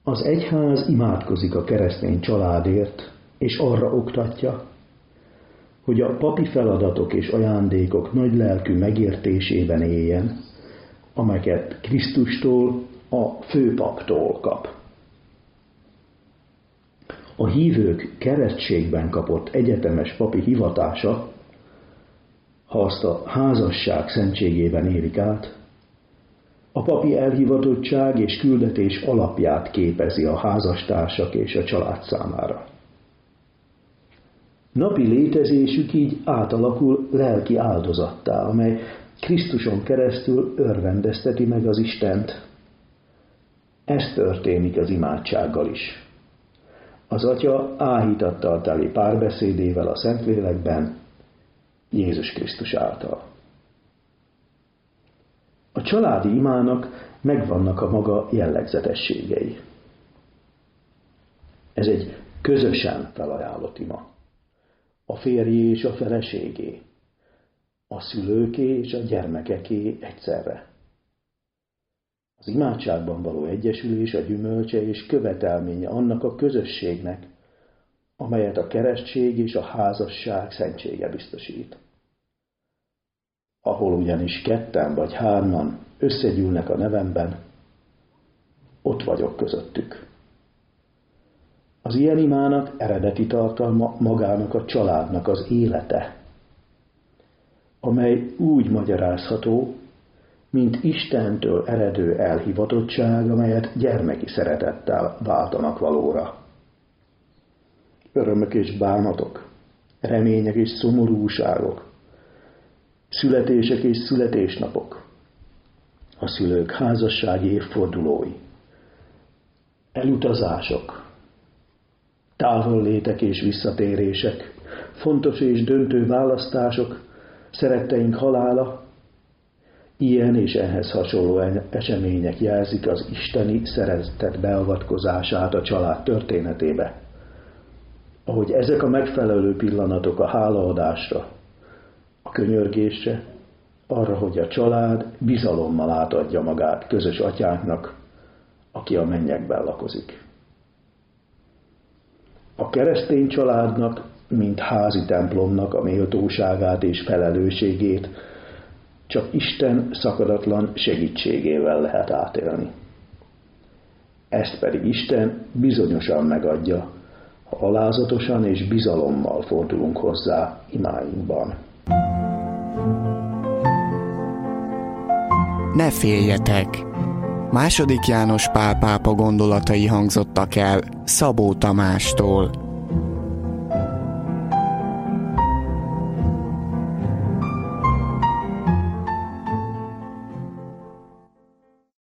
Az egyház imádkozik a keresztény családért, és arra oktatja, hogy a papi feladatok és ajándékok nagylelkű megértésében éljen, amelyeket Krisztustól, a főpaptól kap. A hívők keresztségben kapott egyetemes papi hivatása, ha azt a házasság szentségében élik át, a papi elhivatottság és küldetés alapját képezi a házastársak és a család számára. Napi létezésük így átalakul lelki áldozattá, amely Krisztuson keresztül örvendezteti meg az Istent. Ez történik az imádsággal is. Az Atya áhítattal teli párbeszédével a Szentlélekben, Jézus Krisztus által. A családi imának megvannak a maga jellegzetességei. Ez egy közösen felajánlott ima. A férjé és a feleségé, a szülőké és a gyermekeké egyszerre. Az imádságban való egyesülés a gyümölcse és követelménye annak a közösségnek, amelyet a keresztség és a házasság szentsége biztosít. Ahol ugyanis ketten vagy hárman összegyűlnek a nevemben, ott vagyok közöttük. Az ilyen imának eredeti tartalma magának a családnak az élete, amely úgy magyarázható, mint Istentől eredő elhivatottság, amelyet gyermeki szeretettel váltanak valóra. Örömök és bánatok, remények és szomorúságok, születések és születésnapok, a szülők házassági évfordulói, elutazások, távollétek és visszatérések, fontos és döntő választások, szeretteink halála, ilyen és ehhez hasonló események jelzik az isteni szeretet beavatkozását a család történetébe. Ahogy ezek a megfelelő pillanatok a hálaadásra, a könyörgésre, arra, hogy a család bizalommal átadja magát közös atyánknak, aki a mennyekben lakozik. A keresztény családnak, mint házi templomnak a méltóságát és felelősségét csak Isten szakadatlan segítségével lehet átélni. Ezt pedig Isten bizonyosan megadja, ha alázatosan és bizalommal fordulunk hozzá imáinkban. Ne féljetek! II. János Pál pápa gondolatai hangzottak el Szabó Tamástól.